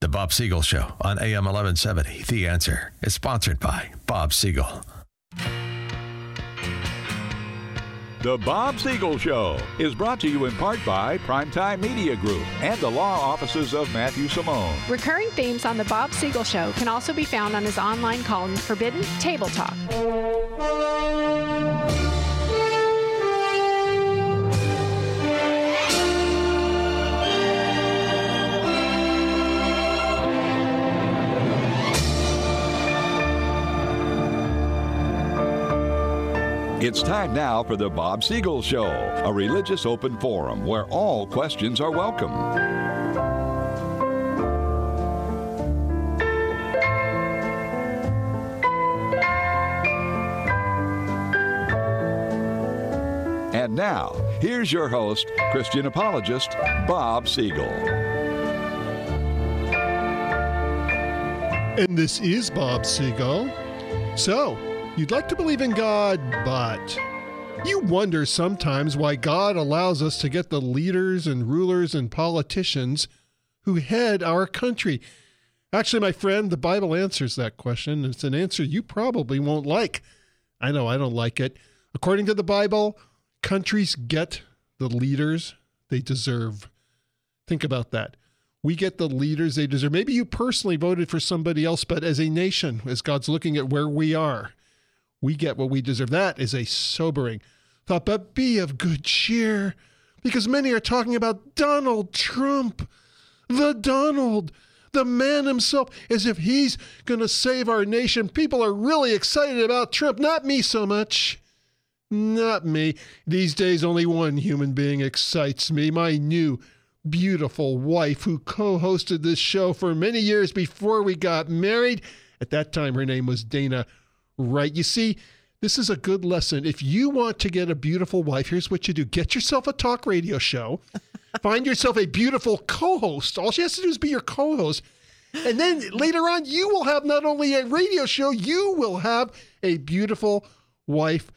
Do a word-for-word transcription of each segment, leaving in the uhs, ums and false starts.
The Bob Siegel Show on A M eleven seventy. The Answer is sponsored by Bob Siegel. The Bob Siegel Show is brought to you in part by Primetime Media Group and the law offices of Matthew Simone. Recurring themes on The Bob Siegel Show can also be found on his online column, Forbidden Table Talk. It's time now for the Bob Siegel Show, a religious open forum where all questions are welcome. And now, here's your host, Christian apologist, Bob Siegel. And this is Bob Siegel. So, you'd like to believe in God, but you wonder sometimes why God allows us to get the leaders and rulers and politicians who head our country. Actually, my friend, the Bible answers that question. It's an answer you probably won't like. I know I don't like it. According to the Bible, countries get the leaders they deserve. Think about that. We get the leaders they deserve. Maybe you personally voted for somebody else, but as a nation, as God's looking at where we are, we get what we deserve. That is a sobering thought, but be of good cheer, because many are talking about Donald Trump, the Donald, the man himself, as if he's going to save our nation. People are really excited about Trump, not me so much. Not me. These days, only one human being excites me, my new beautiful wife who co-hosted this show for many years before we got married. At that time, her name was Dana Right. You see, this is a good lesson. If you want to get a beautiful wife, here's what you do. Get yourself a talk radio show. Find yourself a beautiful co-host. All she has to do is be your co-host. And then later on, you will have not only a radio show, you will have a beautiful wife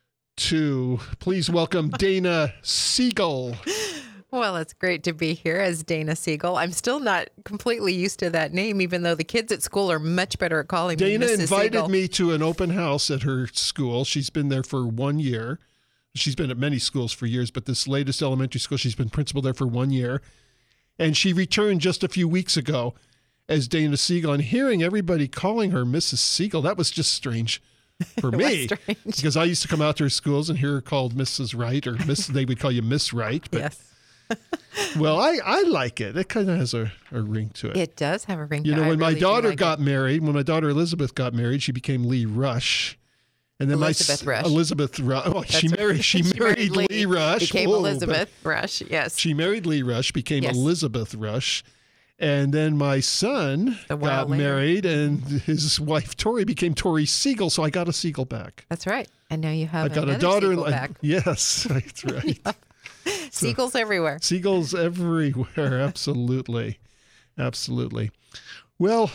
too. Please welcome Dana Siegel. Well, it's great to be here as Dana Siegel. I'm still not completely used to that name, even though the kids at school are much better at calling me Dana Missus invited Siegel. me to an open house at her school. She's been there for one year. She's been at many schools for years, but this latest elementary school, she's been principal there for one year. And she returned just a few weeks ago as Dana Siegel. And hearing everybody calling her Missus Siegel, that was just strange for me. strange. Because I used to come out to her schools and hear her called Missus Wright, or Miss. They would call you Miss Wright. But yes. well, I, I like it. It kind of has a, a ring to it. It does have a ring to You it. know, I when my really do daughter like got it. married, when my daughter Elizabeth got married, she became Lee Rush. And then Elizabeth my Rush. Elizabeth Rush. Oh, she That's married. right. She, She married, married Lee, Lee, Rush. Became Whoa, Elizabeth Rush. Yes. She married Lee Rush, became Yes. Elizabeth Rush, and then my son The while got later. married, and his wife Tori became Tori Siegel. So I got a Siegel back. That's right. And now you have I got another a daughter. Siegel back. Yes, that's right. Seagulls everywhere. Seagulls everywhere. Absolutely. Absolutely. Well,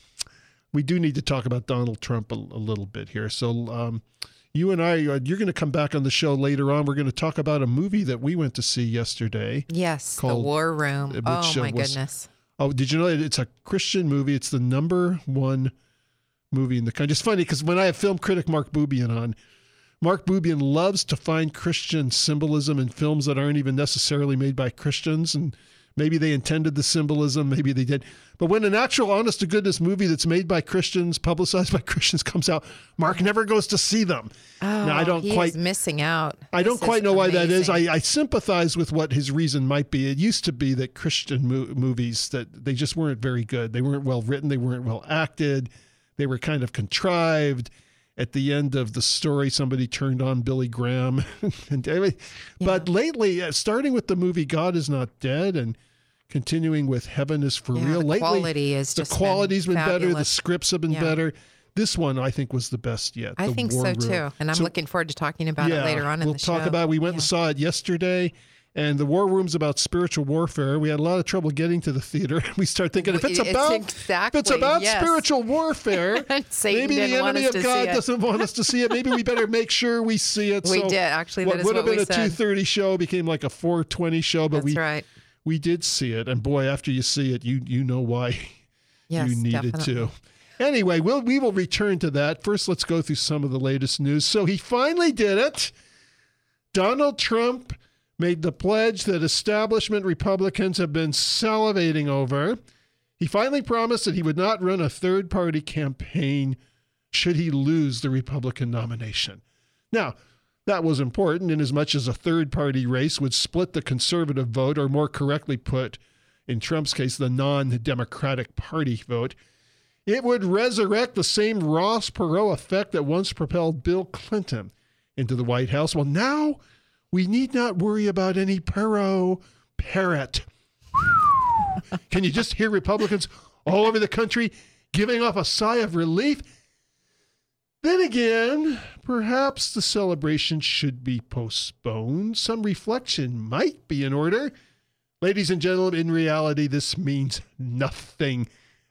we do need to talk about Donald Trump a, a little bit here. So um, you and I, uh, you're going to come back on the show later on. We're going to talk about a movie that we went to see yesterday. Yes, Called- The War Room. which, Oh, uh, my was- goodness. Oh, did you know that it's a Christian movie? It's the number one movie in the country. It's funny because when I have film critic Mark Bubian on, Mark Bubian loves to find Christian symbolism in films that aren't even necessarily made by Christians. And maybe they intended the symbolism, maybe they did. But when an actual honest-to-goodness movie that's made by Christians, publicized by Christians comes out, Mark never goes to see them. Oh, now, I don't he quite is missing out. I don't This quite is know why that is. amazing. I, I sympathize with what his reason might be. It used to be that Christian mo- movies, that they just weren't very good. They weren't well written. They weren't well acted. They were kind of contrived. At the end of the story, somebody turned on Billy Graham. and, but lately, uh, starting with the movie God Is Not Dead and continuing with Heaven Is For Yeah, Real, the lately quality is the just quality's been, been better. The fabulous. scripts have been Yeah. better. This one, I think, was the best yet. I The think War so Room. too. And I'm So- looking forward to talking about yeah, it later on in we'll the show. talk about it. We went Yeah. and saw it yesterday, and the War Room's about spiritual warfare. We had a lot of trouble getting to the theater. We start thinking, if it's It's about exactly, if it's about yes. spiritual warfare, Satan maybe the didn't want enemy us of to God see it. doesn't want us to see it. Maybe we better make sure we see it. We So did. Actually, what that is would have what been we a said. two thirty show became like a four twenty show, but That's we right. we did see it. And boy, after you see it, you you know why Yes, you needed definitely. to. Anyway, we'll, we will return to that. First, let's go through some of the latest news. So he finally did it. Donald Trump made the pledge that establishment Republicans have been salivating over. He finally promised that he would not run a third-party campaign should he lose the Republican nomination. Now, that was important in as much as a third-party race would split the conservative vote, or more correctly put, in Trump's case, the non-Democratic Party vote. It would resurrect the same Ross Perot effect that once propelled Bill Clinton into the White House. Well, now we need not worry about any Perot parrot. Can you just hear Republicans all over the country giving off a sigh of relief? Then again, perhaps the celebration should be postponed. Some reflection might be in order. Ladies and gentlemen, in reality, this means nothing.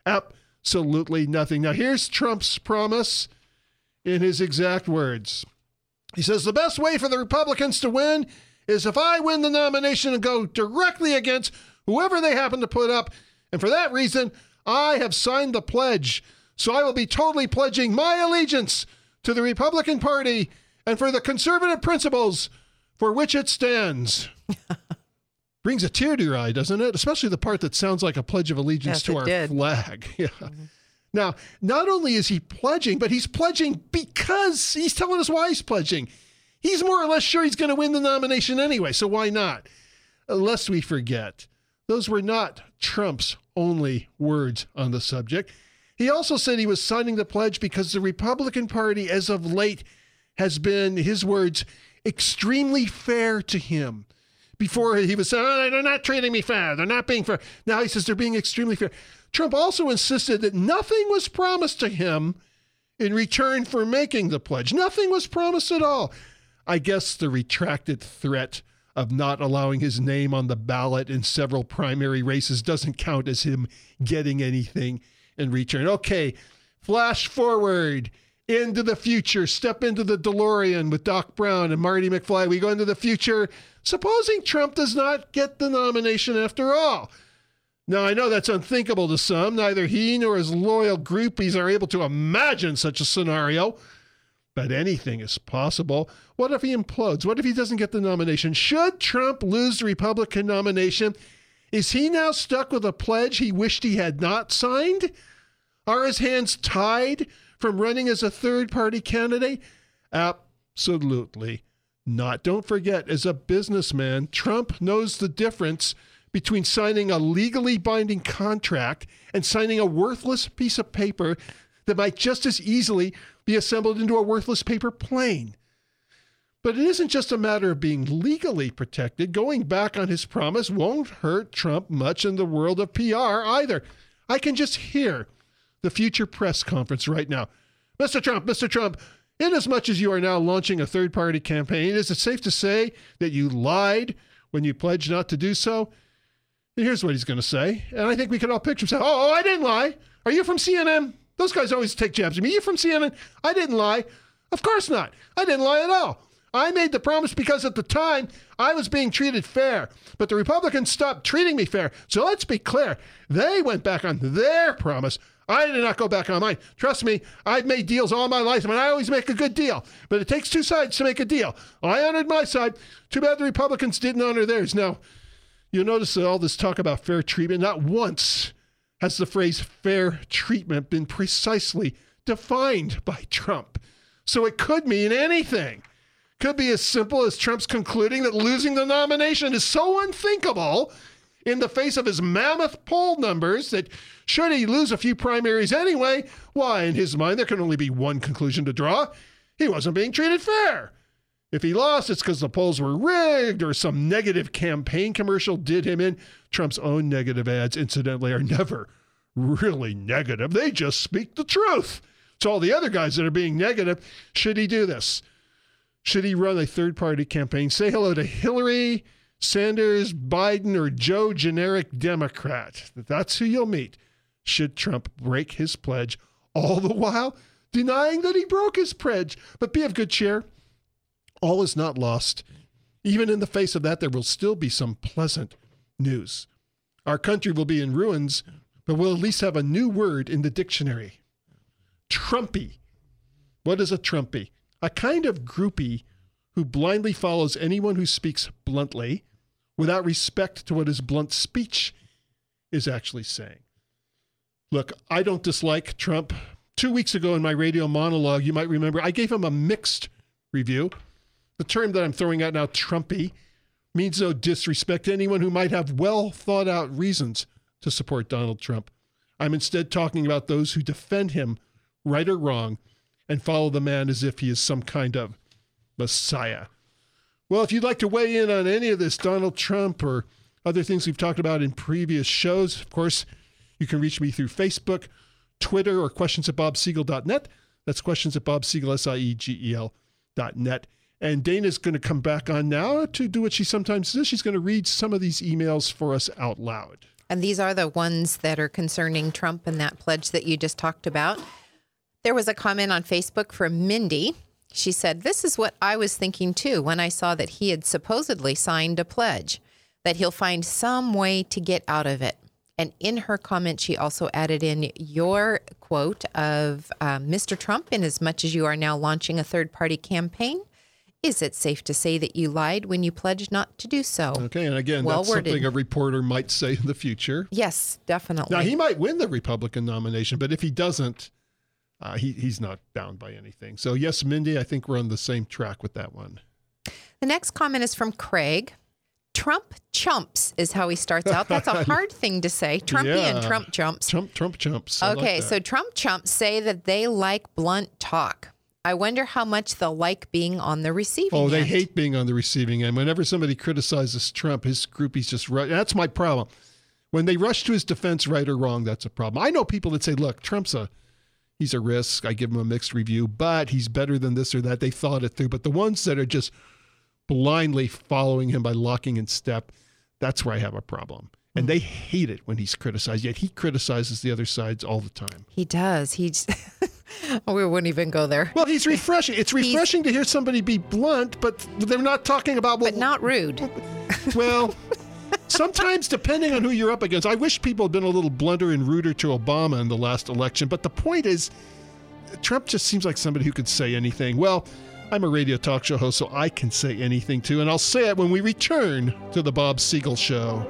Absolutely nothing. Now, here's Trump's promise in his exact words. He says, the best way for the Republicans to win is if I win the nomination and go directly against whoever they happen to put up. And for that reason, I have signed the pledge. So I will be totally pledging my allegiance to the Republican Party and for the conservative principles for which it stands. Brings a tear to your eye, doesn't it? Especially the part that sounds like a pledge of allegiance Yes, to it our did. flag. Yeah. Mm-hmm. Now, not only is he pledging, but he's pledging because he's telling us why he's pledging. He's more or less sure he's going to win the nomination anyway, so why not? Lest we forget, those were not Trump's only words on the subject. He also said he was signing the pledge because the Republican Party, as of late, has been, his words, extremely fair to him. Before he was saying, oh, they're not treating me fair. They're not being fair. Now he says they're being extremely fair. Trump also insisted that nothing was promised to him in return for making the pledge. Nothing was promised at all. I guess the retracted threat of not allowing his name on the ballot in several primary races doesn't count as him getting anything in return. Okay, flash forward into the future. Step into the DeLorean with Doc Brown and Marty McFly. We go into the future. Supposing Trump does not get the nomination after all. Now, I know that's unthinkable to some. Neither he nor his loyal groupies are able to imagine such a scenario. But anything is possible. What if he implodes? What if he doesn't get the nomination? Should Trump lose the Republican nomination, is he now stuck with a pledge he wished he had not signed? Are his hands tied from running as a third-party candidate? Absolutely not. Don't forget, as a businessman, Trump knows the difference between signing a legally binding contract and signing a worthless piece of paper that might just as easily be assembled into a worthless paper plane. But it isn't just a matter of being legally protected. Going back on his promise won't hurt Trump much in the world of P R either. I can just hear the future press conference right now. Mister Trump, Mister Trump, inasmuch as you are now launching a third-party campaign, is it safe to say that you lied when you pledged not to do so? And here's what he's going to say, and I think we can all picture him saying, oh, oh, I didn't lie. Are you from C N N? Those guys always take jabs at me. Are you from C N N? I didn't lie. Of course not. I didn't lie at all. I made the promise because at the time I was being treated fair, but the Republicans stopped treating me fair. So let's be clear. They went back on their promise. I did not go back on mine. Trust me, I've made deals all my life, and I always make a good deal. But it takes two sides to make a deal. I honored my side. Too bad the Republicans didn't honor theirs. Now, you'll notice that all this talk about fair treatment, not once has the phrase fair treatment been precisely defined by Trump. So it could mean anything. Could be as simple as Trump's concluding that losing the nomination is so unthinkable in the face of his mammoth poll numbers that should he lose a few primaries anyway, why, in his mind, there can only be one conclusion to draw. He wasn't being treated fair. If he lost, it's because the polls were rigged or some negative campaign commercial did him in. Trump's own negative ads, incidentally, are never really negative. They just speak the truth. To all the other guys that are being negative, should he do this? Should he run a third-party campaign? Say hello to Hillary, Sanders, Biden, or Joe Generic Democrat. That's who you'll meet. Should Trump break his pledge, all the while denying that he broke his pledge? But be of good cheer. All is not lost. Even in the face of that, there will still be some pleasant news. Our country will be in ruins, but we'll at least have a new word in the dictionary. Trumpy. What is a Trumpy? A kind of groupie who blindly follows anyone who speaks bluntly without respect to what his blunt speech is actually saying. Look, I don't dislike Trump. Two weeks ago in my radio monologue, you might remember, I gave him a mixed review. The term that I'm throwing out now, Trumpy, means no disrespect to anyone who might have well thought out reasons to support Donald Trump. I'm instead talking about those who defend him, right or wrong, and follow the man as if he is some kind of messiah. Well, if you'd like to weigh in on any of this, Donald Trump or other things we've talked about in previous shows, of course, you can reach me through Facebook, Twitter, or questions at bob siegel dot net. That's questions at bob siegel, S I E G E L dot net. And Dana's going to come back on now to do what she sometimes does. She's going to read some of these emails for us out loud. And these are the ones that are concerning Trump and that pledge that you just talked about. There was a comment on Facebook from Mindy. She said, "This is what I was thinking too when I saw that he had supposedly signed a pledge, that he'll find some way to get out of it." And in her comment, she also added in your quote of uh, Mister Trump, in as much as you are now launching a third-party campaign, is it safe to say that you lied when you pledged not to do so? Okay, and again, well that's worded. Something a reporter might say in the future. Yes, definitely. Now, he might win the Republican nomination, but if he doesn't, uh, he, he's not bound by anything. So yes, Mindy, I think we're on the same track with that one. The next comment is from Craig. Trump chumps is how he starts out. That's a hard thing to say. Trumpy Yeah. and Trump chumps. Trump, Trump chumps. I Okay, like so that. Trump chumps say that they like blunt talk. I wonder how much they'll like being on the receiving Oh, end. they hate being on the receiving end. Whenever somebody criticizes Trump, his groupies just rush. That's my problem. When they rush to his defense, right or wrong, that's a problem. I know people that say, look, Trump's a, he's a risk. I give him a mixed review, but he's better than this or that. They thought it through. But the ones that are just blindly following him by locking in step, that's where I have a problem. And they hate it when he's criticized, yet he criticizes the other sides all the time. He does. He's. We wouldn't even go there. Well, he's refreshing. It's refreshing to hear somebody be blunt, but they're not talking about... Well, But not rude. Well, sometimes depending on who you're up against. I wish people had been a little blunter and ruder to Obama in the last election. But the point is, Trump just seems like somebody who could say anything. Well, I'm a radio talk show host, so I can say anything too. And I'll say it when we return to the Bob Siegel Show.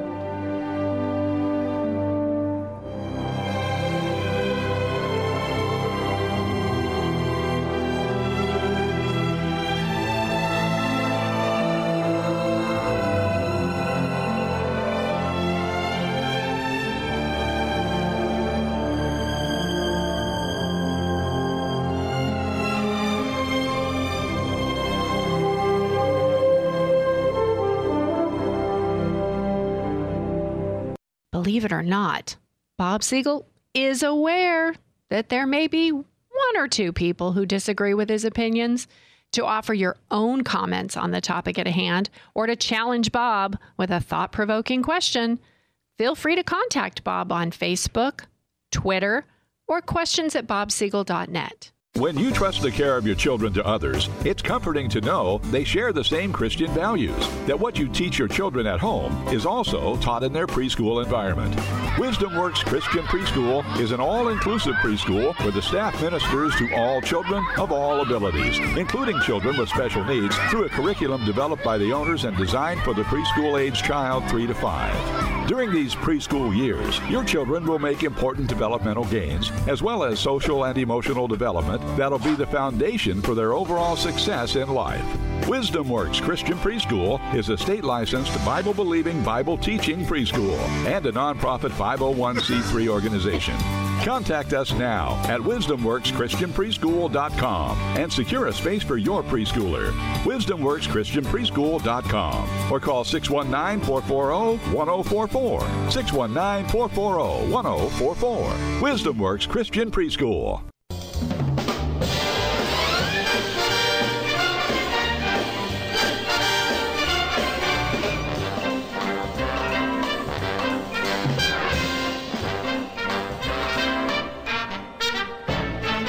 Believe it or not, Bob Siegel is aware that there may be one or two people who disagree with his opinions. To offer your own comments on the topic at hand or to challenge Bob with a thought-provoking question, feel free to contact Bob on Facebook, Twitter, or questions at bob siegel dot net. When you trust the care of your children to others, it's comforting to know they share the same Christian values, that what you teach your children at home is also taught in their preschool environment. Wisdom Works Christian Preschool is an all-inclusive preschool where the staff ministers to all children of all abilities, including children with special needs, through a curriculum developed by the owners and designed for the preschool-age child three to five. During these preschool years, your children will make important developmental gains, as well as social and emotional development that'll be the foundation for their overall success in life. Wisdom Works Christian Preschool is a state-licensed, Bible-believing, Bible-teaching preschool and a nonprofit five oh one c three organization. Contact us now at wisdom works christian preschool dot com and secure a space for your preschooler. wisdom works christian preschool dot com or call six one nine, four four zero, one zero four four. six one nine, four four zero, one zero four four. Wisdom Works Christian Preschool.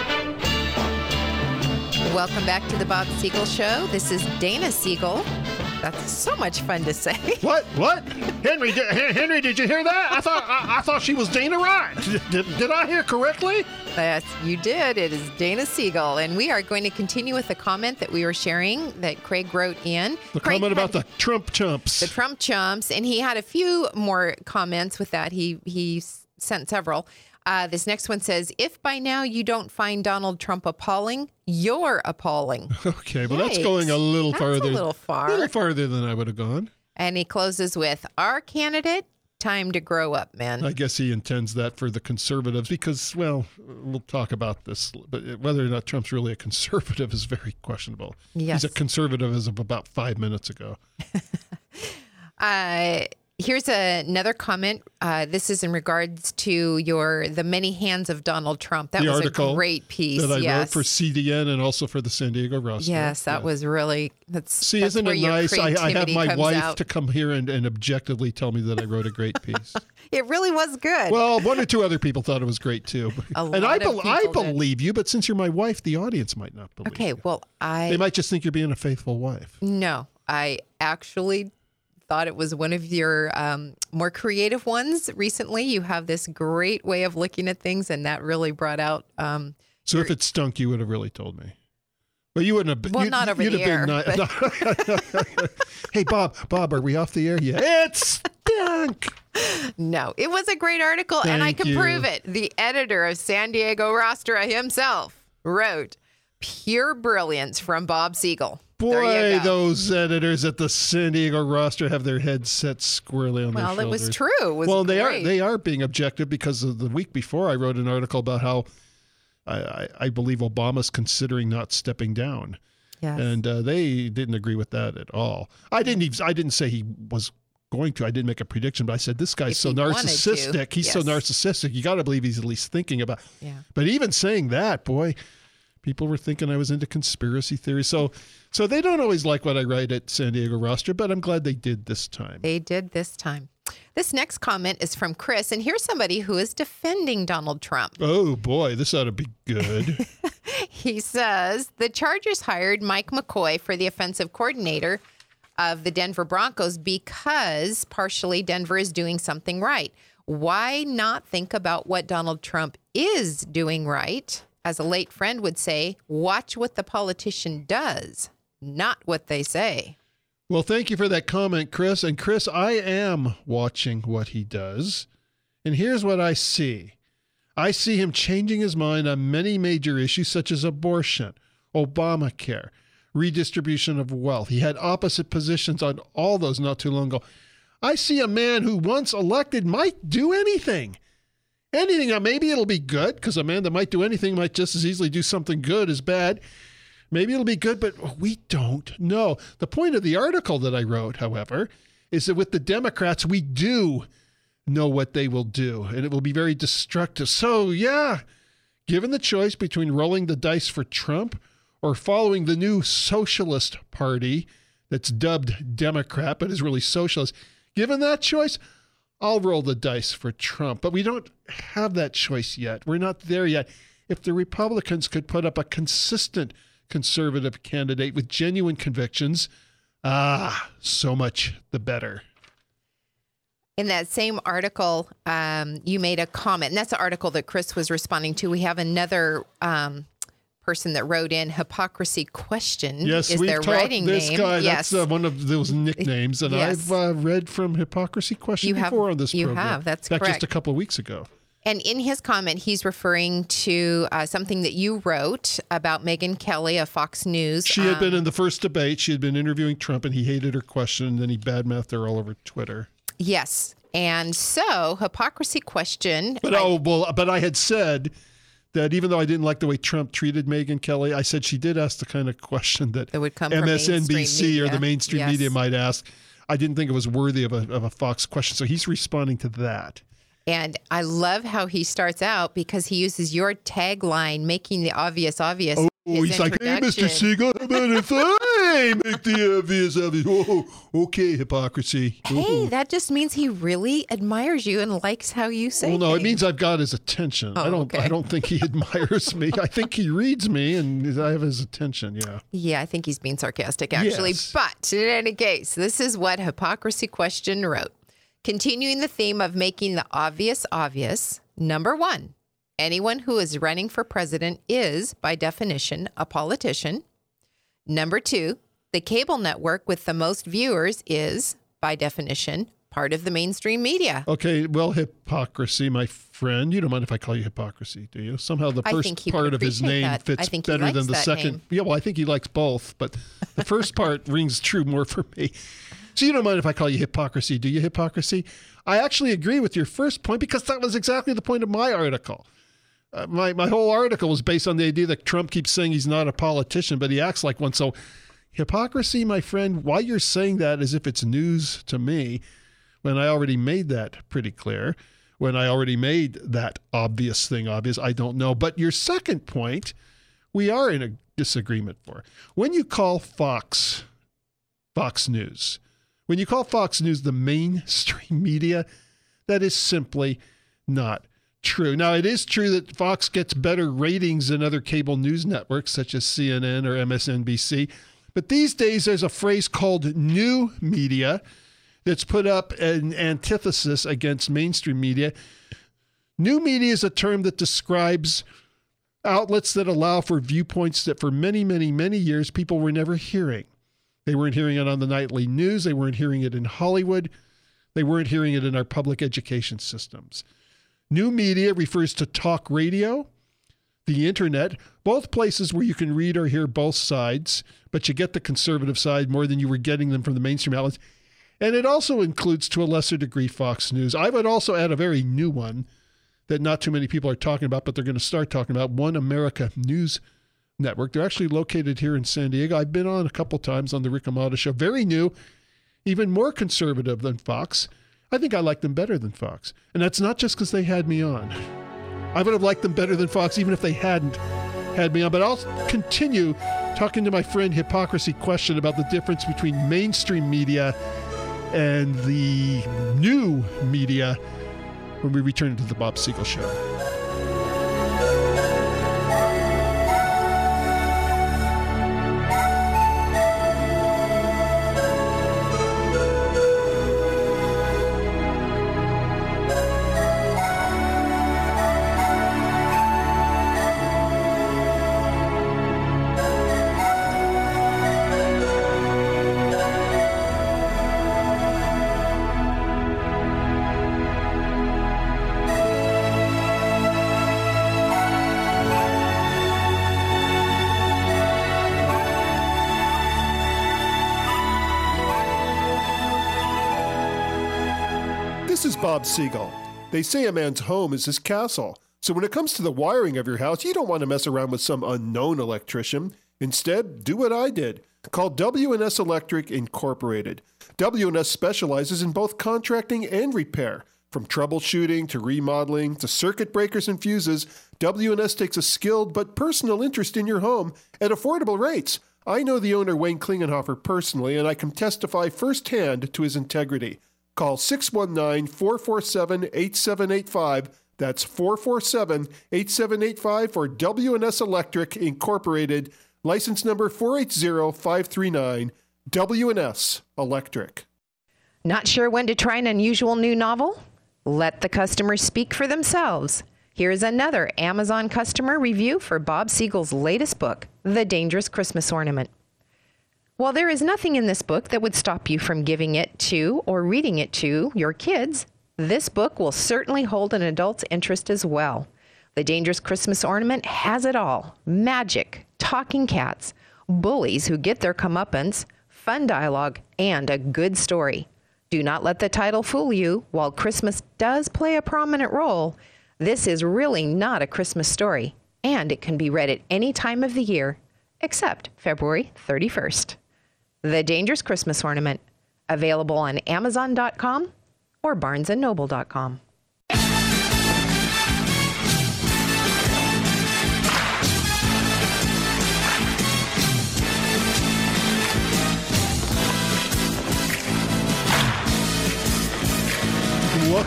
Welcome back to the Bob Siegel Show. This is Dana Siegel. That's so much fun to say. What? What? Henry, did, Henry, did you hear that? I thought I, I thought she was Dana Wright. Did, did, did I hear correctly? Yes, you did. It is Dana Siegel. And we are going to continue with the comment that we were sharing that Craig wrote in. The Craig comment about had, the Trump chumps. The Trump chumps. And he had a few more comments with that. He, he sent several. Uh, this next one says, if by now you don't find Donald Trump appalling, you're appalling. Okay, well, Yikes. that's going a little That's farther. a little far. A little farther than I would have gone. And he closes with, our candidate, time to grow up, man. I guess he intends that for the conservatives because, well, we'll talk about this, but whether or not Trump's really a conservative is very questionable. Yes. He's a conservative as of about five minutes ago. uh, here's a, another comment. Uh, this is in regards to your the many hands of Donald Trump. That the was article a great piece. that I yes. wrote for C D N and also for the San Diego Roster. Yes, that yeah. was really, that's, See, that's isn't where it your nice? I, I have creativity my comes wife out. to come here and, and objectively tell me that I wrote a great piece. It really was good. Well, one or two other people thought it was great too. A and lot I, of be- I people did. believe you, but since you're my wife, the audience might not believe okay, you. well, I... They might just think you're being a faithful wife. No, I actually thought it was one of your um, more creative ones recently. You have this great way of looking at things, and that really brought out... Um, So your- if it stunk, you would have really told me. Well, you wouldn't have been. Well, you'd, not over you'd the have been air, ni- Hey, Bob, Bob, are we off the air? Yeah. It stunk. No, it was a great article, and I Thank can you. prove it. The editor of San Diego Rostra himself wrote, pure brilliance from Bob Siegel. There you Boy, go. those editors at the San Diego Roster have their heads set squarely on Well, their it shoulders. was true. It was well, they great. are they are being objective because of the week before I wrote an article about how I, I, I believe Obama's considering not stepping down. Yes. And uh, they didn't agree with that at all. I didn't even, I didn't say he was going to. I didn't make a prediction, but I said this guy's If so he wanted narcissistic. to, He's so yes. narcissistic. You got to believe he's at least thinking about. Yeah. But even saying that, boy, people were thinking I was into conspiracy theories. So, so they don't always like what I write at San Diego Roster, but I'm glad they did this time. They did this time. This next comment is from Chris, and here's somebody who is defending Donald Trump. Oh boy, this ought to be good. He says the Chargers hired Mike McCoy for the offensive coordinator of the Denver Broncos because partially Denver is doing something right. Why not think about what Donald Trump is doing right? As a late friend would say, watch what the politician does, not what they say. Well, thank you for that comment, Chris. And Chris, I am watching what he does. And here's what I see. I see him changing his mind on many major issues such as abortion, Obamacare, redistribution of wealth. He had opposite positions on all those not too long ago. I see a man who once elected might do anything. Anything. Now, maybe it'll be good because a man that might do anything might just as easily do something good as bad. Maybe it'll be good, but we don't know. The point of the article that I wrote, however, is that with the Democrats, we do know what they will do, and it will be very destructive. So, yeah, given the choice between rolling the dice for Trump or following the new socialist party that's dubbed Democrat but is really socialist, given that choice, I'll roll the dice for Trump. But we don't have that choice yet. We're not there yet. If the Republicans could put up a consistent conservative candidate with genuine convictions, ah, so much the better. In that same article, um, you made a comment, and that's the article that Chris was responding to. We have another um, person that wrote in hypocrisy question. Yes, is we've their talked writing this name. guy. Yes. That's uh, one of those nicknames, and Yes. I've uh, read from Hypocrisy Question You have- before on this you program. have, that's In fact, correct. just a couple of weeks ago. And in his comment, he's referring to uh, something that you wrote about Megyn Kelly of Fox News. She had Um, been in the first debate. She had been interviewing Trump, and he hated her question, and then he badmouthed her all over Twitter. Yes. And so, hypocrisy question. But I- oh well, but I had said that even though I didn't like the way Trump treated Megyn Kelly, I said she did ask the kind of question that, That would come from M S N B C mainstream or the media. mainstream Yes. media might ask. I didn't think it was worthy of a of a Fox question, so he's responding to that. And I love how he starts out because he uses your tagline, making the obvious obvious. Oh, his he's like, "Hey, Mister introduction. Siegel, how about a Hey, make the obvious obvious. Oh, okay, hypocrisy. Hey, that just means he really admires you and likes how you say Well, no, things. it means I've got his attention. Oh, I don't. okay. I don't think he admires me. I think he reads me, and I have his attention. Yeah. Yeah, I think he's being sarcastic, actually. Yes. But in any case, this is what Hypocrisy Question wrote. Continuing the theme of making the obvious obvious, number one, anyone who is running for president is, by definition, a politician. Number two, the cable network with the most viewers is, by definition, part of the mainstream media. Okay. Well, hypocrisy, my friend. You don't mind if I call you hypocrisy, do you? Somehow the I first think he would part of his appreciate name that. I fits think he better likes than the that second. name. Yeah. Well, I think he likes both, but the first part rings true more for me. So you don't mind if I call you hypocrisy, do you, hypocrisy? I actually agree with your first point because that was exactly the point of my article. Uh, my, my whole article was based on the idea that Trump keeps saying he's not a politician, but he acts like one. So hypocrisy, my friend, why you're saying that as if it's news to me when I already made that pretty clear, when I already made that obvious thing obvious, I don't know. But your second point, we are in a disagreement for. When you call Fox, Fox News, when you call Fox News the mainstream media, that is simply not true. Now, it is true that Fox gets better ratings than other cable news networks such as C N N or M S N B C. But these days, there's a phrase called new media that's put up an antithesis against mainstream media. New media is a term that describes outlets that allow for viewpoints that for many, many, many years people were never hearing. They weren't hearing it on the nightly news. They weren't hearing it in Hollywood. They weren't hearing it in our public education systems. New media refers to talk radio, the internet, both places where you can read or hear both sides, but you get the conservative side more than you were getting them from the mainstream outlets. And it also includes, to a lesser degree, Fox News. I would also add a very new one that not too many people are talking about, but they're going to start talking about, One America News Network. They're actually located here in San Diego. I've been on a couple times on the Rick Amato Show. Very new, even more conservative than Fox. I think I like them better than Fox. And that's not just because they had me on. I would have liked them better than Fox even if they hadn't had me on. But I'll continue talking to my friend Hypocrisy Question about the difference between mainstream media and the new media when we return to the Bob Siegel Show. This is Bob Siegel. They say a man's home is his castle. So when it comes to the wiring of your house, you don't want to mess around with some unknown electrician. Instead, do what I did. Call W and S Electric Incorporated. W and S specializes in both contracting and repair. From troubleshooting to remodeling to circuit breakers and fuses, W and S takes a skilled but personal interest in your home at affordable rates. I know the owner, Wayne Klingenhofer, personally, and I can testify firsthand to his integrity. Call six one nine, four four seven, eight seven eight five. That's four four seven, eight seven eight five for W and S Electric Incorporated. License number four eight zero five three nine. W and S Electric. Not sure when to try an unusual new novel? Let the customers speak for themselves. Here's another Amazon customer review for Bob Siegel's latest book, The Dangerous Christmas Ornament. While there is nothing in this book that would stop you from giving it to or reading it to your kids, this book will certainly hold an adult's interest as well. The Dangerous Christmas Ornament has it all: magic, talking cats, bullies who get their comeuppance, fun dialogue, and a good story. Do not let the title fool you. While Christmas does play a prominent role, this is really not a Christmas story, and it can be read at any time of the year except February thirty-first. The Dangerous Christmas Ornament, available on Amazon dot com or Barnes and Noble dot com.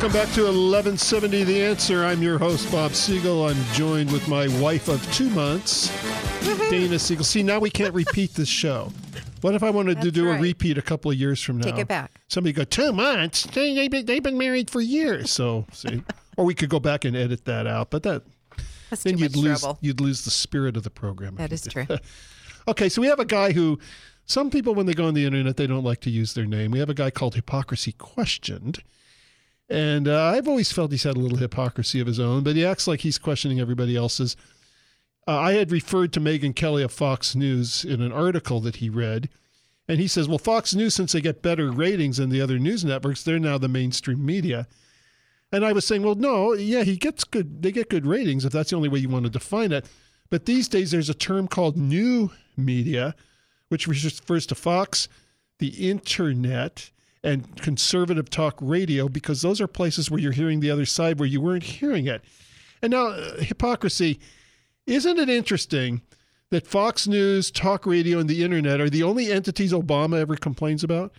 Welcome back to eleven seventy The Answer. I'm your host, Bob Siegel. I'm joined with my wife of two months, Dana Siegel. See, now we can't repeat this show. What if I wanted That's to do right. a repeat a couple of years from now? Take it back. Somebody go, two months? They, they've, been, they've been married for years. So, see, or we could go back and edit that out. But that That's then too you'd much lose trouble. you'd lose the spirit of the program. That is true. Okay, so we have a guy who, some people when they go on the internet, they don't like to use their name. We have a guy called Hypocrisy Questioned. And uh, I've always felt he's had a little hypocrisy of his own, but he acts like he's questioning everybody else's. Uh, I had referred to Megyn Kelly of Fox News in an article that he read, and he says, well, Fox News, since they get better ratings than the other news networks, they're now the mainstream media. And I was saying, well, no, yeah, he gets good. They get good ratings if that's the only way you want to define it. But these days there's a term called new media, which refers to Fox, the internet, and conservative talk radio, because those are places where you're hearing the other side where you weren't hearing it. And now, uh, hypocrisy, isn't it interesting that Fox News, talk radio, and the internet are the only entities Obama ever complains about?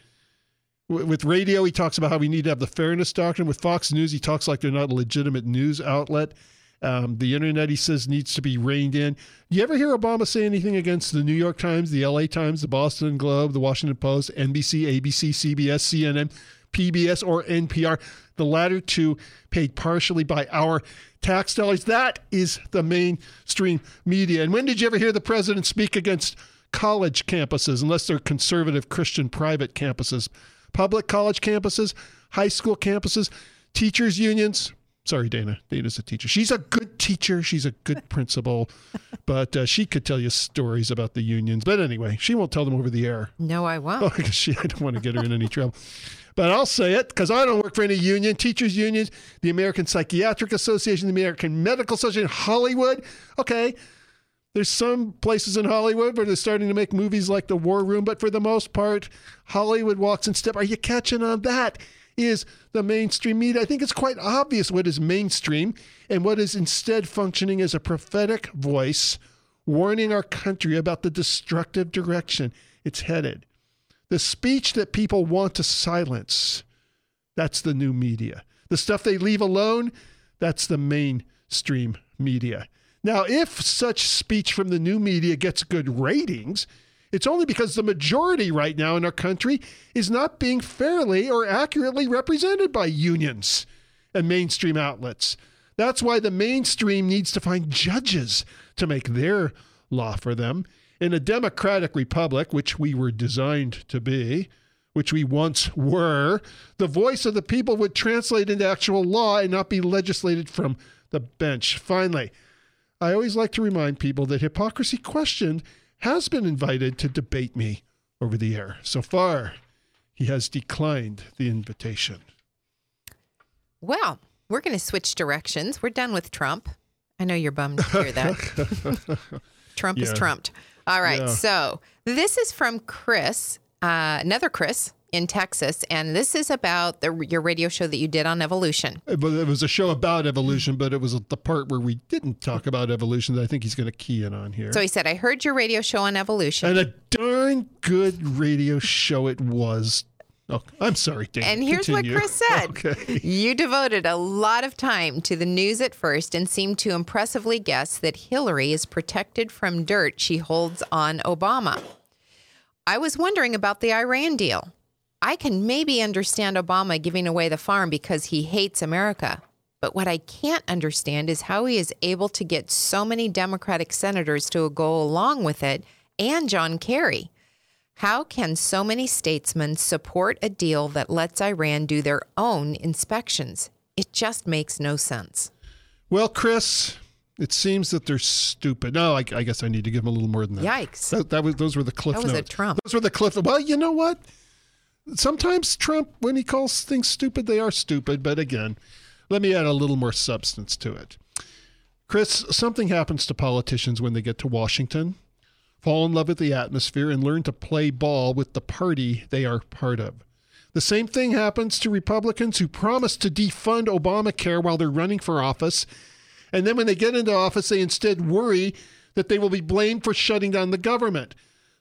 W- with radio, he talks about how we need to have the fairness doctrine. With Fox News, he talks like they're not a legitimate news outlet. Um, the internet, he says, needs to be reined in. You ever hear Obama say anything against the New York Times, the L A Times, the Boston Globe, the Washington Post, N B C, A B C, C B S, C N N, P B S, or N P R? The latter two paid partially by our tax dollars. That is the mainstream media. And when did you ever hear the president speak against college campuses, unless they're conservative Christian private campuses? Public college campuses, high school campuses, teachers' unions. Sorry, Dana. Dana's a teacher. She's a good teacher. She's a good principal. But uh, she could tell you stories about the unions. But anyway, she won't tell them over the air. No, I won't. Oh, because she, I don't want to get her in any trouble. But I'll say it because I don't work for any union. Teachers unions, the American Psychiatric Association, the American Medical Association, Hollywood. Okay, there's some places in Hollywood where they're starting to make movies like The War Room. But for the most part, Hollywood walks in step. Are you catching on? That is the mainstream media. I think it's quite obvious what is mainstream and what is instead functioning as a prophetic voice warning our country about the destructive direction it's headed. The speech that people want to silence, that's the new media. The stuff they leave alone, that's the mainstream media. Now, if such speech from the new media gets good ratings, it's only because the majority right now in our country is not being fairly or accurately represented by unions and mainstream outlets. That's why the mainstream needs to find judges to make their law for them. In a democratic republic, which we were designed to be, which we once were, the voice of the people would translate into actual law and not be legislated from the bench. Finally, I always like to remind people that Hypocrisy Questioned has been invited to debate me over the air. So far, he has declined the invitation. Well, we're going to switch directions. We're done with Trump. I know you're bummed to hear that. Trump Yeah. is trumped. All right. Yeah. So this is from Chris, uh, another Chris in Texas. And this is about the, your radio show that you did on evolution. It was it was a show about evolution, but it was the part where we didn't talk about evolution that I think he's going to key in on here. So he said, I heard your radio show on evolution. And a darn good radio show it was. Oh, I'm sorry, Dan. And here's Continue. what Chris said. Okay. You devoted a lot of time to the news at first and seemed to impressively guess that Hillary is protected from dirt she holds on Obama. I was wondering about the Iran deal. I can maybe understand Obama giving away the farm because he hates America. But what I can't understand is how he is able to get so many Democratic senators to go along with it and John Kerry. How can so many statesmen support a deal that lets Iran do their own inspections? It just makes no sense. Well, Chris, it seems that they're stupid. No, I, I guess I need to give them a little more than that. Yikes. That, that was those were the cliff That was notes. a Trump. Those were the cliff. Well, you know what? Sometimes Trump, when he calls things stupid, they are stupid. But again, let me add a little more substance to it. Chris, something happens to politicians when they get to Washington, fall in love with the atmosphere, and learn to play ball with the party they are part of. The same thing happens to Republicans who promise to defund Obamacare while they're running for office. And then when they get into office, they instead worry that they will be blamed for shutting down the government.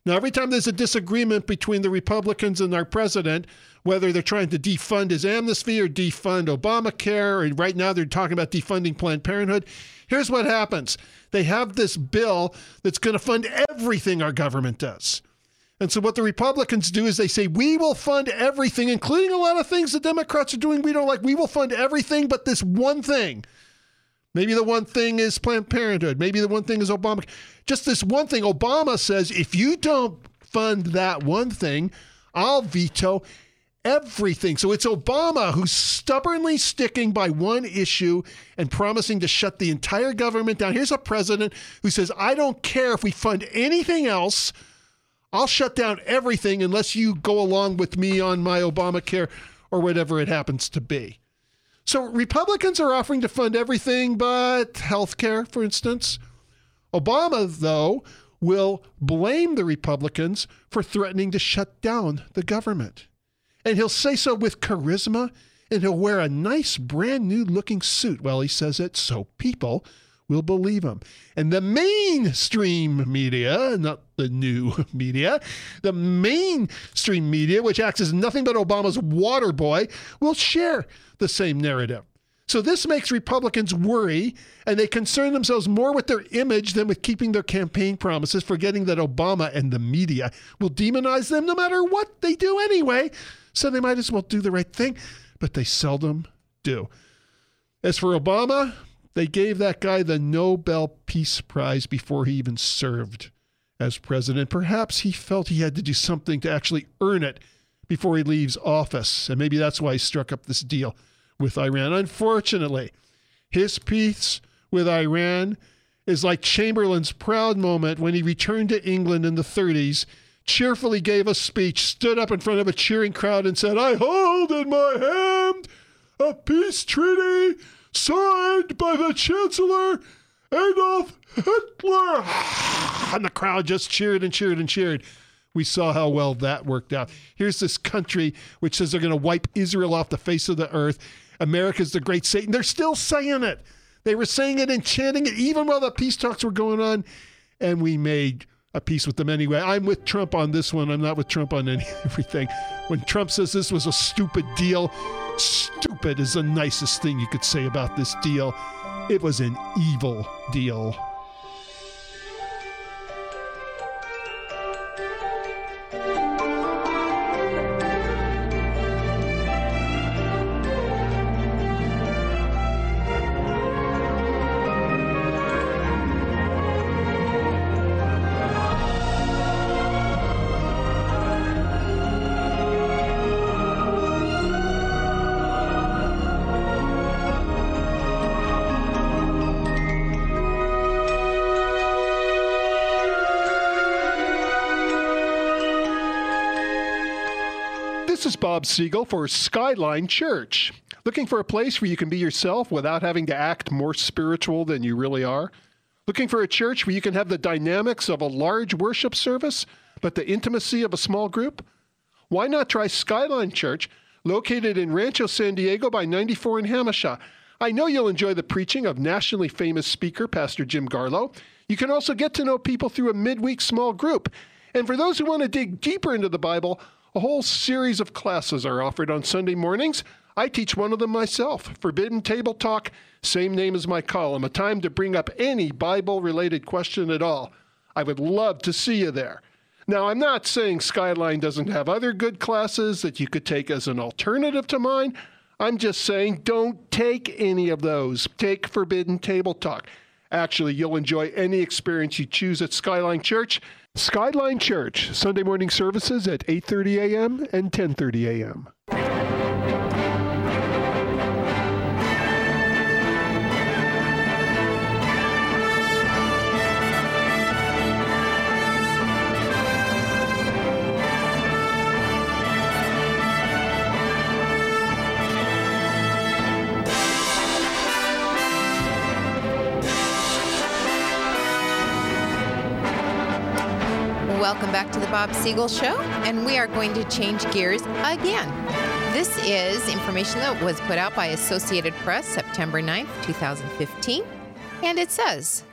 Now, every time there's a disagreement between the Republicans and our president, whether they're trying to defund his amnesty or defund Obamacare, and right now they're talking about defunding Planned Parenthood, here's what happens. They have this bill that's going to fund everything our government does. And so what the Republicans do is they say, we will fund everything, including a lot of things the Democrats are doing we don't like. We will fund everything but this one thing. Maybe the one thing is Planned Parenthood. Maybe the one thing is Obama. Just this one thing. Obama says, if you don't fund that one thing, I'll veto everything. So it's Obama who's stubbornly sticking by one issue and promising to shut the entire government down. Here's a president who says, I don't care if we fund anything else. I'll shut down everything unless you go along with me on my Obamacare or whatever it happens to be. So Republicans are offering to fund everything but healthcare, for instance. Obama, though, will blame the Republicans for threatening to shut down the government. And he'll say so with charisma, and he'll wear a nice brand new looking suit while he says it, so people will believe him. And the mainstream media, not the new media, the mainstream media, which acts as nothing but Obama's water boy, will share the same narrative. So this makes Republicans worry, and they concern themselves more with their image than with keeping their campaign promises, forgetting that Obama and the media will demonize them no matter what they do anyway. So they might as well do the right thing, but they seldom do. As for Obama, they gave that guy the Nobel Peace Prize before he even served as president. Perhaps he felt he had to do something to actually earn it before he leaves office. And maybe that's why he struck up this deal with Iran. Unfortunately, his peace with Iran is like Chamberlain's proud moment when he returned to England in the thirties, cheerfully gave a speech, stood up in front of a cheering crowd and said, I hold in my hand a peace treaty signed by the Chancellor Adolf Hitler. And the crowd just cheered and cheered and cheered. We saw how well that worked out. Here's this country which says they're going to wipe Israel off the face of the earth. America's the great Satan. They're still saying it. They were saying it and chanting it even while the peace talks were going on. And we made a peace with them anyway. I'm with Trump on this one. I'm not with Trump on any, everything. When Trump says this was a stupid deal, stupid is the nicest thing you could say about this deal. It was an evil deal. This is Bob Siegel for Skyline Church. Looking for a place where you can be yourself without having to act more spiritual than you really are? Looking for a church where you can have the dynamics of a large worship service, but the intimacy of a small group? Why not try Skyline Church, located in Rancho San Diego by ninety-four in Hamisha? I know you'll enjoy the preaching of nationally famous speaker, Pastor Jim Garlow. You can also get to know people through a midweek small group. And for those who want to dig deeper into the Bible, a whole series of classes are offered on Sunday mornings. I teach one of them myself, Forbidden Table Talk, same name as my column, a time to bring up any Bible-related question at all. I would love to see you there. Now, I'm not saying Skyline doesn't have other good classes that you could take as an alternative to mine. I'm just saying don't take any of those. Take Forbidden Table Talk. Actually, you'll enjoy any experience you choose at Skyline Church. Skyline Church, Sunday morning services at eight thirty a.m. and ten thirty a.m. Welcome back to the Bob Siegel Show, and we are going to change gears again. This is information that was put out by Associated Press September ninth, twenty fifteen, and it says,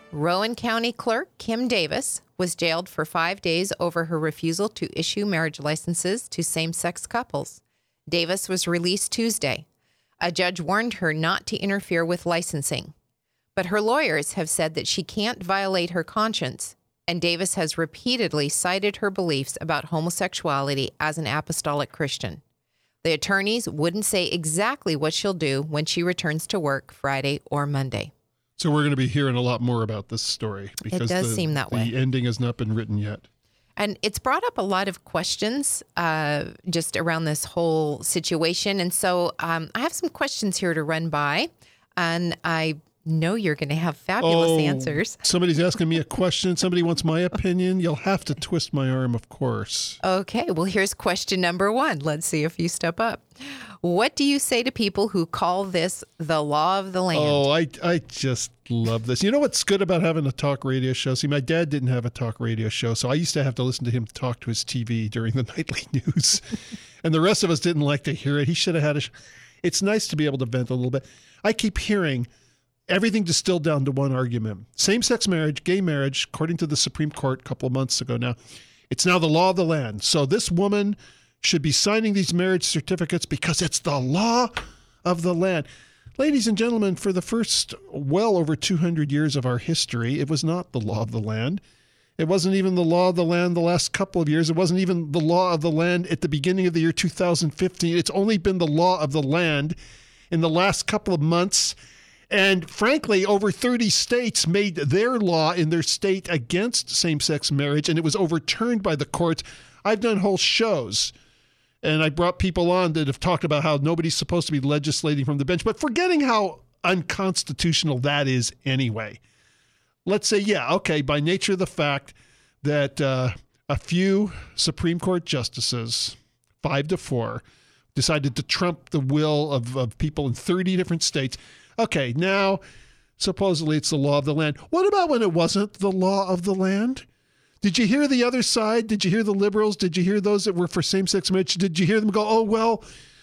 Rowan County Clerk Kim Davis was jailed for five days over her refusal to issue marriage licenses to same-sex couples. Davis was released Tuesday. A judge warned her not to interfere with licensing. But her lawyers have said that she can't violate her conscience, and Davis has repeatedly cited her beliefs about homosexuality as an apostolic Christian. The attorneys wouldn't say exactly what she'll do when she returns to work Friday or Monday. So we're going to be hearing a lot more about this story because it does the, seem that way. The ending has not been written yet. And it's brought up a lot of questions uh, just around this whole situation. And so um, I have some questions here to run by, and I know you're going to have fabulous oh, answers. Somebody's asking me a question. Somebody wants my opinion. You'll have to twist my arm, of course. Okay, well, here's question number one. Let's see if you step up. What do you say to people who call this the law of the land? Oh, I, I just love this. You know what's good about having a talk radio show? See, my dad didn't have a talk radio show, so I used to have to listen to him talk to his T V during the nightly news. And the rest of us didn't like to hear it. He should have had a... Sh- it's nice to be able to vent a little bit. I keep hearing everything distilled down to one argument. Same-sex marriage, gay marriage, according to the Supreme Court a couple of months ago now, it's now the law of the land. So this woman should be signing these marriage certificates because it's the law of the land. Ladies and gentlemen, for the first well over two hundred years of our history, it was not the law of the land. It wasn't even the law of the land the last couple of years. It wasn't even the law of the land at the beginning of the year two thousand fifteen. It's only been the law of the land in the last couple of months. And frankly, over thirty states made their law in their state against same-sex marriage, and it was overturned by the courts. I've done whole shows, and I brought people on that have talked about how nobody's supposed to be legislating from the bench, but forgetting how unconstitutional that is anyway. Let's say, yeah, okay, by nature of the fact that uh, a few Supreme Court justices, five to four, decided to trump the will of, of people in thirty different states. Okay, now supposedly it's the law of the land. What about when it wasn't the law of the land? Did you hear the other side? Did you hear the liberals? Did you hear those that were for same-sex marriage? Did you hear them go, oh, well,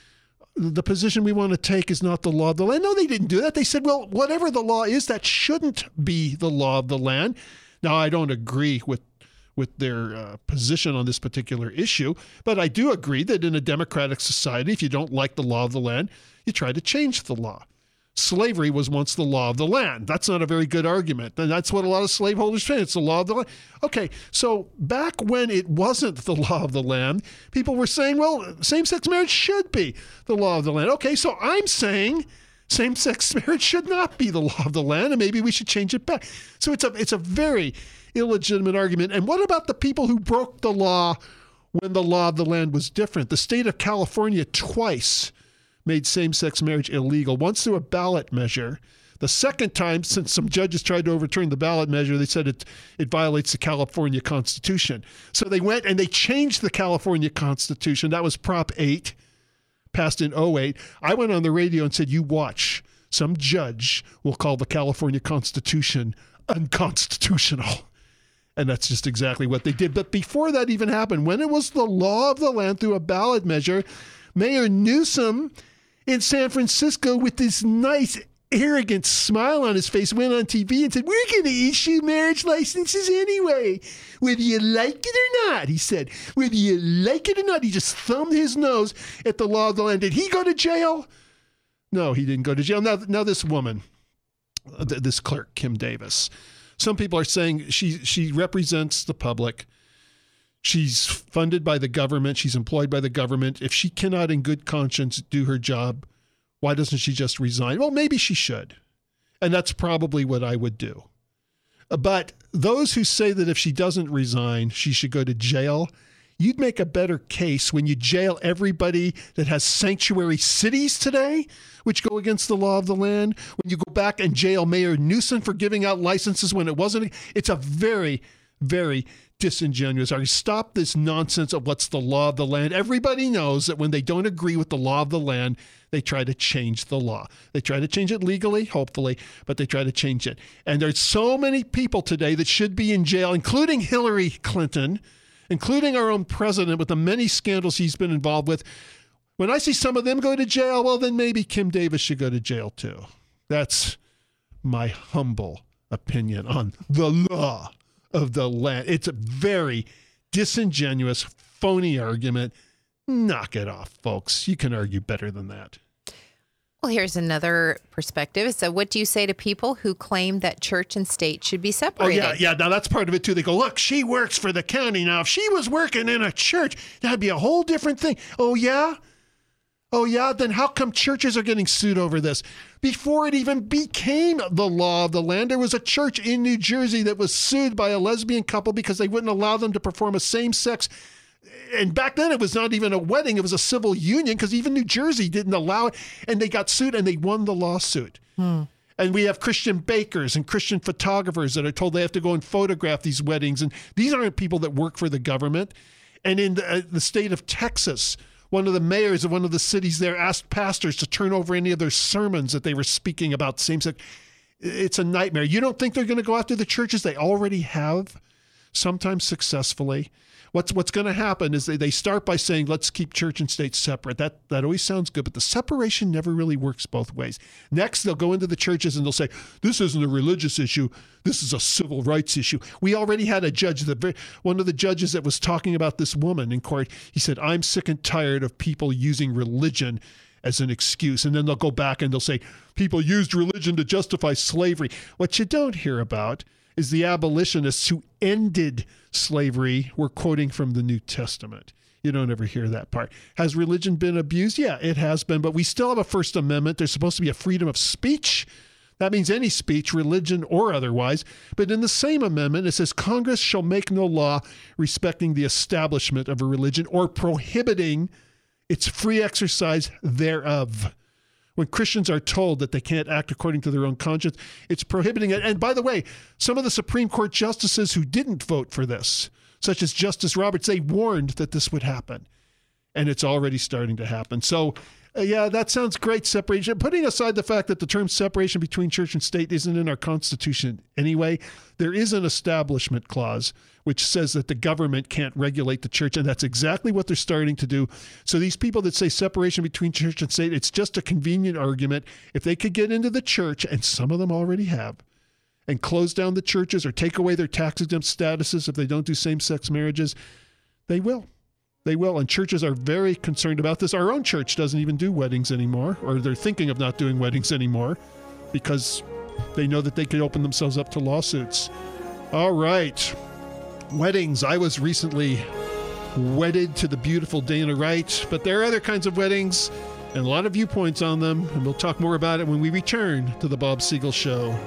the position we want to take is not the law of the land? No, they didn't do that. They said, well, whatever the law is, that shouldn't be the law of the land. Now, I don't agree with with their uh, position on this particular issue, but I do agree that in a democratic society, if you don't like the law of the land, you try to change the law. Slavery was once the law of the land. That's not a very good argument. And that's what a lot of slaveholders say. It's the law of the land. Okay, so back when it wasn't the law of the land, people were saying, well, same-sex marriage should be the law of the land. Okay, so I'm saying same-sex marriage should not be the law of the land, and maybe we should change it back. So it's a it's a very illegitimate argument. And what about the people who broke the law when the law of the land was different? The state of California twice made same-sex marriage illegal, once through a ballot measure. The second time, since some judges tried to overturn the ballot measure, they said it it violates the California Constitution. So they went and they changed the California Constitution. That was Prop eight, passed in oh eight. I went on the radio and said, you watch, some judge will call the California Constitution unconstitutional. And that's just exactly what they did. But before that even happened, when it was the law of the land through a ballot measure, Mayor Newsom in San Francisco, with this nice, arrogant smile on his face, went on T V and said, we're going to issue marriage licenses anyway, whether you like it or not, he said. Whether you like it or not. He just thumbed his nose at the law of the land. Did he go to jail? No, he didn't go to jail. Now, now this woman, this clerk, Kim Davis, some people are saying she she represents the public. She's funded by the government. She's employed by the government. If she cannot in good conscience do her job, why doesn't she just resign? Well, maybe she should. And that's probably what I would do. But those who say that if she doesn't resign, she should go to jail, you'd make a better case when you jail everybody that has sanctuary cities today, which go against the law of the land. When you go back and jail Mayor Newsom for giving out licenses when it wasn't. It's a very, very disingenuous. Are you stop this nonsense of what's the law of the land? Everybody knows that when they don't agree with the law of the land, they try to change the law. They try to change it legally, hopefully, but they try to change it. And there's so many people today that should be in jail, including Hillary Clinton, including our own president with the many scandals he's been involved with. When I see some of them go to jail, well, then maybe Kim Davis should go to jail too. That's my humble opinion on the law of the land. It's a very disingenuous, phony argument. Knock it off, folks. You can argue better than that. Well, here's another perspective. So what do you say to people who claim that church and state should be separated? Oh, yeah, yeah. Now, that's part of it, too. They go, look, she works for the county. Now, if she was working in a church, that'd be a whole different thing. Oh, yeah? Oh, yeah? Then how come churches are getting sued over this? Before it even became the law of the land, there was a church in New Jersey that was sued by a lesbian couple because they wouldn't allow them to perform a same-sex. And back then, it was not even a wedding. It was a civil union because even New Jersey didn't allow it. And they got sued and they won the lawsuit. Hmm. And we have Christian bakers and Christian photographers that are told they have to go and photograph these weddings. And these aren't people that work for the government. And in the, uh, the state of Texas, one of the mayors of one of the cities there asked pastors to turn over any of their sermons that they were speaking about same-sex. It's a nightmare. You don't think they're going to go after the churches? They already have, sometimes successfully. What's what's going to happen is they, they start by saying, let's keep church and state separate. That that always sounds good, but the separation never really works both ways. Next, they'll go into the churches and they'll say, this isn't a religious issue. This is a civil rights issue. We already had a judge, the one of the judges that was talking about this woman in court. He said, I'm sick and tired of people using religion as an excuse. And then they'll go back and they'll say, people used religion to justify slavery. What you don't hear about is the abolitionists who ended slavery were quoting from the New Testament. You don't ever hear that part. Has religion been abused? Yeah, it has been, but we still have a First Amendment. There's supposed to be a freedom of speech. That means any speech, religion or otherwise. But in the same amendment, it says Congress shall make no law respecting the establishment of a religion or prohibiting its free exercise thereof. When Christians are told that they can't act according to their own conscience, it's prohibiting it. And by the way, some of the Supreme Court justices who didn't vote for this, such as Justice Roberts, they warned that this would happen. And it's already starting to happen. So, uh, yeah, that sounds great, separation. Putting aside the fact that the term separation between church and state isn't in our Constitution anyway, there is an establishment clause which says that the government can't regulate the church, and that's exactly what they're starting to do. So these people that say separation between church and state, it's just a convenient argument. If they could get into the church, and some of them already have, and close down the churches or take away their tax-exempt statuses if they don't do same-sex marriages, they will. They will, and churches are very concerned about this. Our own church doesn't even do weddings anymore, or they're thinking of not doing weddings anymore because they know that they could open themselves up to lawsuits. All right. Weddings. I was recently wedded to the beautiful Dana Wright, but there are other kinds of weddings and a lot of viewpoints on them, and we'll talk more about it when we return to the Bob Siegel Show.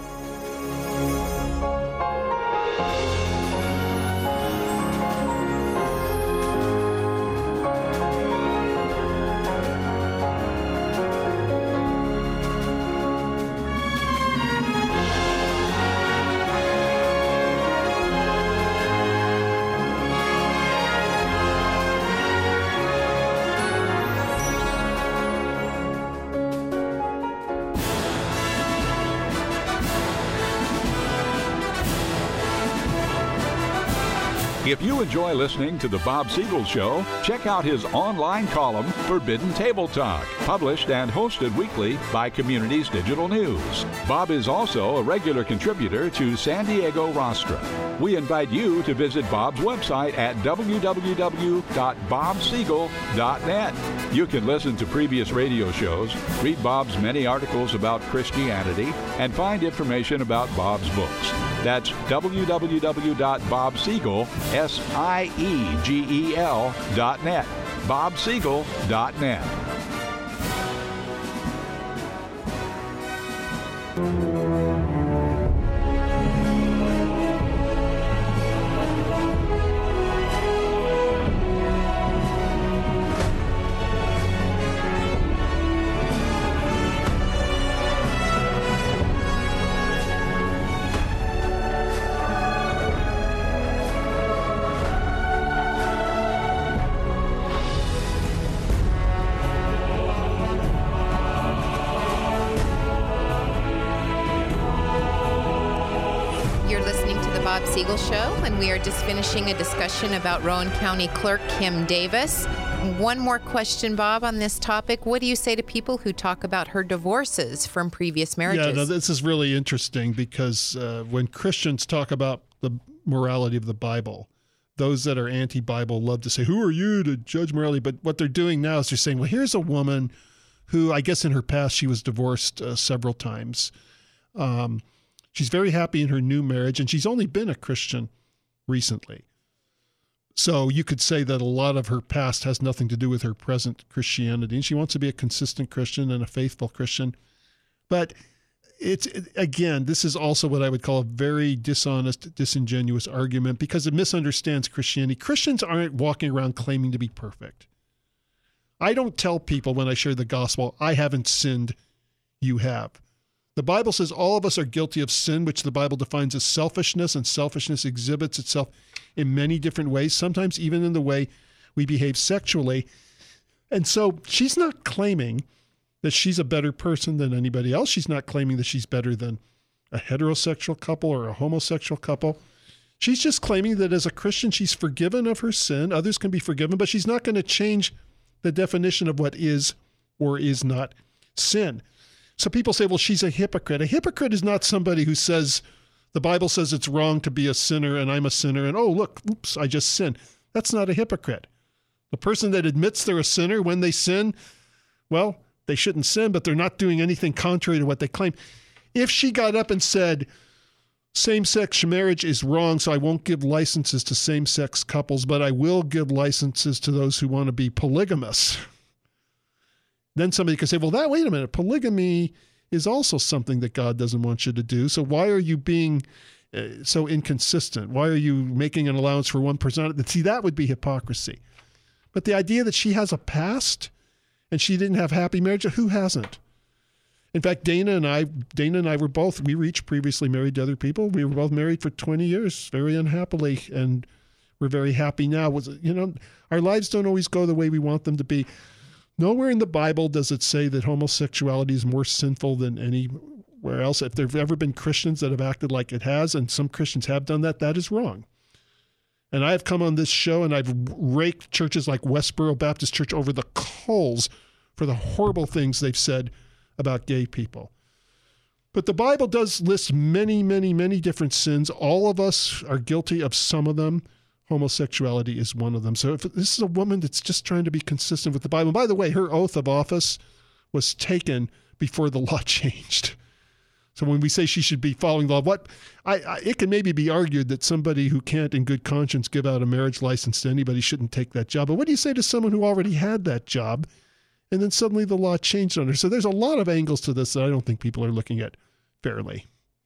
If you enjoy listening to The Bob Siegel Show, check out his online column, Forbidden Table Talk, published and hosted weekly by Communities Digital News. Bob is also a regular contributor to San Diego Rostra. We invite you to visit Bob's website at w w w dot bob siegel dot net. You can listen to previous radio shows, read Bob's many articles about Christianity, and find information about Bob's books. That's w w w dot bob siegel, S I E G E L dot net. bob siegel dot net. Siegel Show, and we are just finishing a discussion about Rowan County Clerk Kim Davis. One more question, Bob, on this topic. What do you say to people who talk about her divorces from previous marriages? Yeah, no, this is really interesting because uh, when Christians talk about the morality of the Bible, those that are anti-Bible love to say, who are you to judge morality? But what they're doing now is they're saying, well, here's a woman who, I guess in her past, she was divorced uh, several times. Um, she's very happy in her new marriage, and she's only been a Christian recently. So you could say that a lot of her past has nothing to do with her present Christianity. And she wants to be a consistent Christian and a faithful Christian. But it's, again, this is also what I would call a very dishonest, disingenuous argument because it misunderstands Christianity. Christians aren't walking around claiming to be perfect. I don't tell people when I share the gospel, I haven't sinned, you have. The Bible says all of us are guilty of sin, which the Bible defines as selfishness, and selfishness exhibits itself in many different ways, sometimes even in the way we behave sexually. And so she's not claiming that she's a better person than anybody else. She's not claiming that she's better than a heterosexual couple or a homosexual couple. She's just claiming that as a Christian, she's forgiven of her sin. Others can be forgiven, but she's not going to change the definition of what is or is not sin. So people say, well, she's a hypocrite. A hypocrite is not somebody who says, the Bible says it's wrong to be a sinner and I'm a sinner and, oh, look, oops, I just sinned. That's not a hypocrite. The person that admits they're a sinner when they sin, well, they shouldn't sin, but they're not doing anything contrary to what they claim. If she got up and said, same-sex marriage is wrong, so I won't give licenses to same-sex couples, but I will give licenses to those who want to be polygamous, then somebody could say, well, that, wait a minute, polygamy is also something that God doesn't want you to do. So why are you being uh, so inconsistent? Why are you making an allowance for one person? See, that would be hypocrisy. But the idea that she has a past and she didn't have happy marriage, who hasn't? In fact, Dana and I, Dana and I were both, we were each previously married to other people. We were both married for twenty years, very unhappily, and we're very happy now. Was, you know, our lives don't always go the way we want them to be. Nowhere in the Bible does it say that homosexuality is more sinful than anywhere else. If there have ever been Christians that have acted like it has, and some Christians have done that, that is wrong. And I have come on this show and I've raked churches like Westboro Baptist Church over the coals for the horrible things they've said about gay people. But the Bible does list many, many, many different sins. All of us are guilty of some of them. Homosexuality is one of them. So if this is a woman that's just trying to be consistent with the Bible, and by the way, her oath of office was taken before the law changed. So when we say she should be following the law, what I, I, it can maybe be argued that somebody who can't in good conscience give out a marriage license to anybody shouldn't take that job. But what do you say to someone who already had that job and then suddenly the law changed on her? So there's a lot of angles to this that I don't think people are looking at fairly.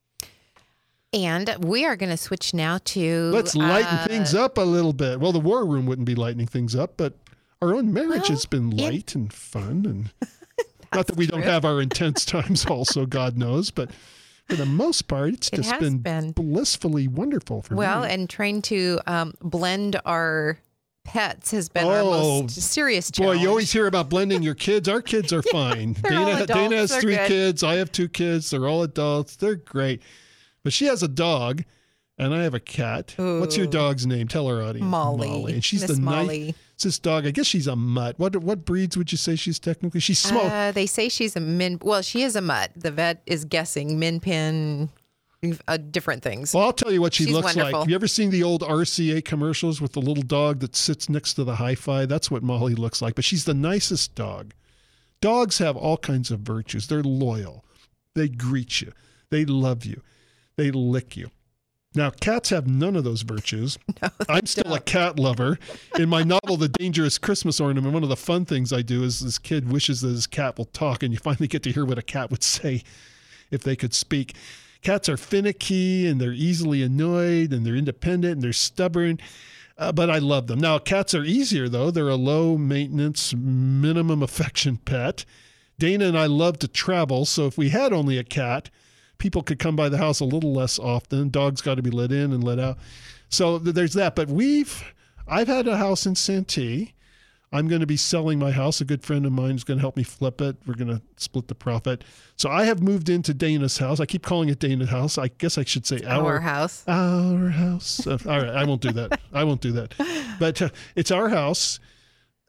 And we are going to switch now to... Let's lighten uh, things up a little bit. Well, the war room wouldn't be lightening things up, but our own marriage well, has been light it, and fun. And not that we true. don't have our intense times also, God knows, but for the most part, it's it just been, been blissfully wonderful for well, me. Well, and trying to um, blend our pets has been oh, our most serious challenge. Boy, you always hear about blending your kids. Our kids are yeah, fine. Dana, Dana has they're three good. kids. I have two kids. They're all adults. They're great. But she has a dog, and I have a cat. Ooh. What's your dog's name? Tell our audience. Molly. Molly. And she's Miss the Molly. nicest dog. I guess she's a mutt. What what breeds would you say she's technically? She's small. Uh, they say she's a min. Well, she is a mutt. The vet is guessing min pin, uh, different things. Well, I'll tell you what she She's looks wonderful. like. Have you ever seen the old R C A commercials with the little dog that sits next to the hi-fi? That's what Molly looks like. But she's the nicest dog. Dogs have all kinds of virtues. They're loyal. They greet you. They love you. They lick you. Now, cats have none of those virtues. No, I'm still don't. a cat lover. In my novel, The Dangerous Christmas Ornament, one of the fun things I do is this kid wishes that his cat will talk, and you finally get to hear what a cat would say if they could speak. Cats are finicky, and they're easily annoyed, and they're independent, and they're stubborn, uh, but I love them. Now, cats are easier, though. They're a low-maintenance, minimum affection pet. Dana and I love to travel, so if we had only a cat, people could come by the house a little less often. Dogs got to be let in and let out. So th- there's that. But we've, I've had a house in Santee. I'm going to be selling my house. A good friend of mine is going to help me flip it. We're going to split the profit. So I have moved into Dana's house. I keep calling it Dana's house. I guess I should say our, Our house. Our house. Uh, all right. I won't do that. I won't do that. But uh, it's our house.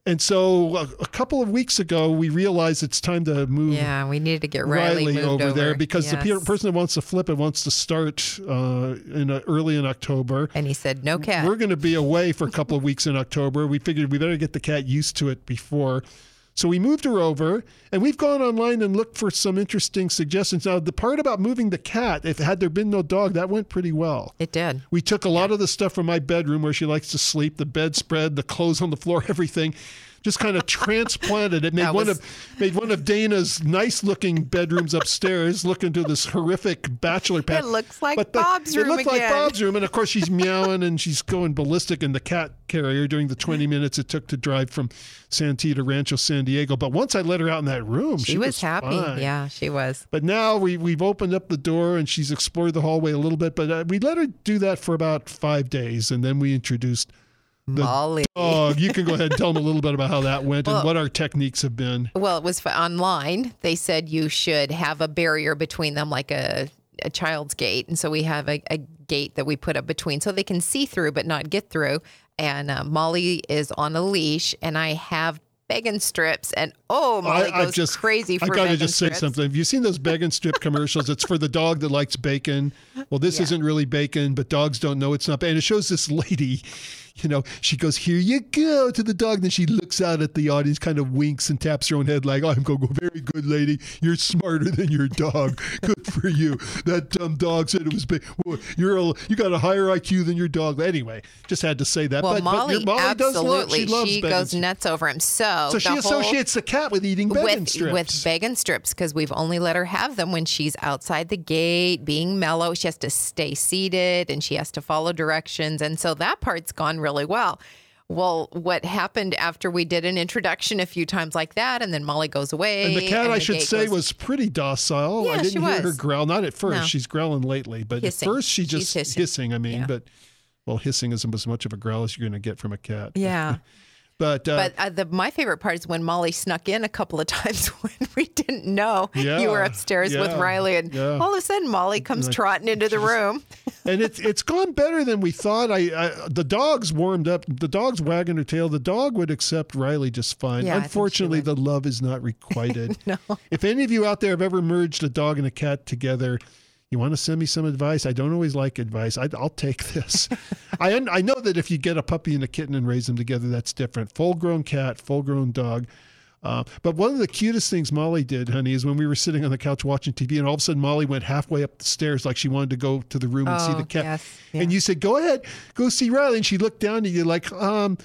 And so a, a couple of weeks ago, we realized it's time to move Yeah, we needed to get Riley, Riley moved over, there over. because Yes. the pe- person that wants to flip it wants to start uh, in uh, early in October. And he said, no cat. We're going to be away for a couple of weeks in October. We figured we better get the cat used to it before. So we moved her over, and we've gone online and looked for some interesting suggestions. Now, the part about moving the cat, if had there been no dog, that went pretty well. It did. We took a lot of the stuff from my bedroom where she likes to sleep, the bedspread, the clothes on the floor, everything. Just kind of transplanted it. Made That one was- of made one of Dana's nice-looking bedrooms upstairs look into this horrific bachelor pad. It looks like But the- Bob's It room looked like again. Bob's room, and of course she's meowing and she's going ballistic in the cat carrier during the twenty minutes it took to drive from Santee to Rancho San Diego. But once I let her out in that room, she, She was happy. fine. Yeah, she was. But now we, we've opened up the door and she's explored the hallway a little bit. But uh, we let her do that for about five days. And then we introduced the Molly. dog. You can go ahead and tell them a little bit about how that went Well- and what our techniques have been. Well, it was f- online. They said you should have a barrier between them, like a, a child's gate. And so we have a, a gate that we put up between so they can see through but not get through. And uh, Molly is on a leash, and I have begging strips. And oh, Molly I, goes I've just, crazy for I gotta begging just say strips. something. Have you seen those bacon strip commercials? It's for the dog that likes bacon. Well, this Yeah. isn't really bacon, but dogs don't know it's not. And it shows this lady, you know, she goes, "Here you go," to the dog. Then she looks out at the audience, kind of winks and taps her own head like, "I'm going to go, very good, lady. You're smarter than your dog. Good for you. That dumb dog said it was big. Well, you're a, you got a higher I Q than your dog." Anyway, just had to say that. Well, but, Molly, but your Molly does love, absolutely, she loves she bacon goes strips. nuts over him. So, So she the whole- associates the cat with eating bacon with, strips. with bacon strips because we've only let her have them when she's outside the gate being mellow. She has to stay seated and she has to follow directions. And so that part's gone really well. Well, what happened after we did an introduction a few times like that, and then Molly goes away. And the cat, and I the should gate say, goes- was pretty docile. Yeah, I didn't she hear her was. growl. Not at first. No. She's growling lately. But Hissing. at first, she She's just hissing. hissing. I mean, Yeah. but, well, hissing isn't as much of a growl as you're going to get from a cat. Yeah. But, uh, But uh, the, my favorite part is when Molly snuck in a couple of times when we didn't know Yeah, you were upstairs with yeah, Riley. And yeah. all of a sudden, Molly comes Like, trotting into the room. and it's it's gone better than we thought. I, I the dog's warmed up. The dog's wagging her tail. The dog would accept Riley just fine. Yeah, I think she Unfortunately, would. the love is not requited. No. If any of you out there have ever merged a dog and a cat together, you want to send me some advice? I don't always like advice. I, I'll take this. I un- I know that if you get a puppy and a kitten and raise them together, that's different. Full-grown cat, full-grown dog. Uh, but one of the cutest things Molly did, honey, is when we were sitting on the couch watching T V, and all of a sudden Molly went halfway up the stairs like she wanted to go to the room and see Oh, the cat. yes, And yeah. you said, "Go ahead, go see Riley." And she looked down at you like, um,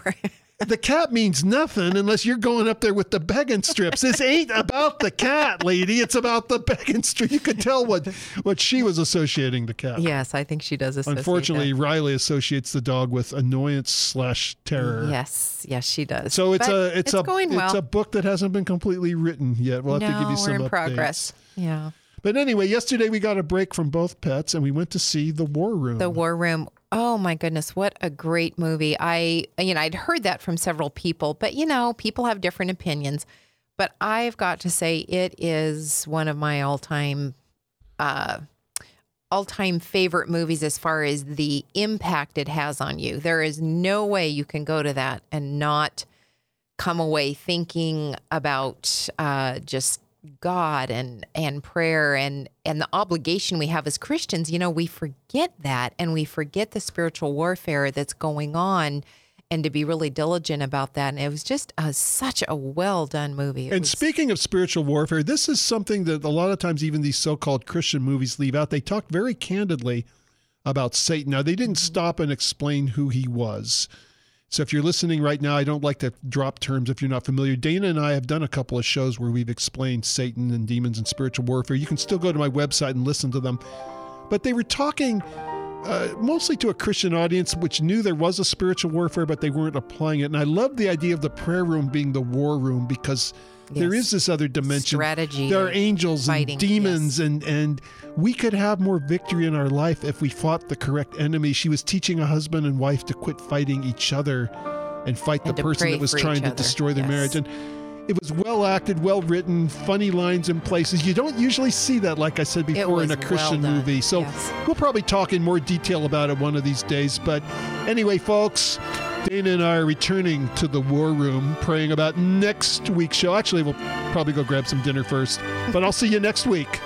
the cat means nothing unless you're going up there with the begging strips. This ain't about the cat, lady. It's about the begging strip. You could tell what, what she was associating the cat. Yes, I think she does associate Unfortunately, that. Riley associates the dog with annoyance slash terror. Yes, yes, she does. So it's But a it's, a going it's well. a book that hasn't been completely written yet. We'll have no, to give you some we're in updates. progress. Yeah. But anyway, yesterday we got a break from both pets and we went to see The War Room. The War Room. Oh my goodness, what a great movie. I you know, I'd heard that from several people, but you know, people have different opinions. But I've got to say it is one of my all-time uh all-time favorite movies as far as the impact it has on you. There is no way you can go to that and not come away thinking about uh just God and and prayer and and the obligation we have as Christians. You know, we forget that, and we forget the spiritual warfare that's going on, and to be really diligent about that. And it was just a, such a well done movie. It And was- speaking of spiritual warfare, this is something that a lot of times even these so-called Christian movies leave out. They talk very candidly about Satan. Now, they didn't stop and explain who he was. So if you're listening right now, I don't like to drop terms if you're not familiar. Dana and I have done a couple of shows where we've explained Satan and demons and spiritual warfare. You can still go to my website and listen to them. But they were talking uh, mostly to a Christian audience, which knew there was a spiritual warfare, but they weren't applying it. And I love the idea of the prayer room being the war room because there Yes. is this other dimension. Strategy There are and angels fighting, and demons, and, and we could have more victory in our life if we fought the correct enemy. She was teaching a husband and wife to quit fighting each other and fight And the to person pray that was for trying each to other. destroy their Yes. marriage. And it was well acted, well written, funny lines in places. You don't usually see that, like I said before, in was a Christian well done. movie. So Yes. we'll probably talk in more detail about it one of these days. But anyway, folks, Dana and I are returning to the war room, praying about next week's show. Actually, we'll probably go grab some dinner first, but I'll see you next week.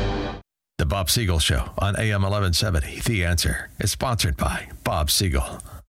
Bob Siegel Show on A M eleven seventy. The Answer is sponsored by Bob Siegel.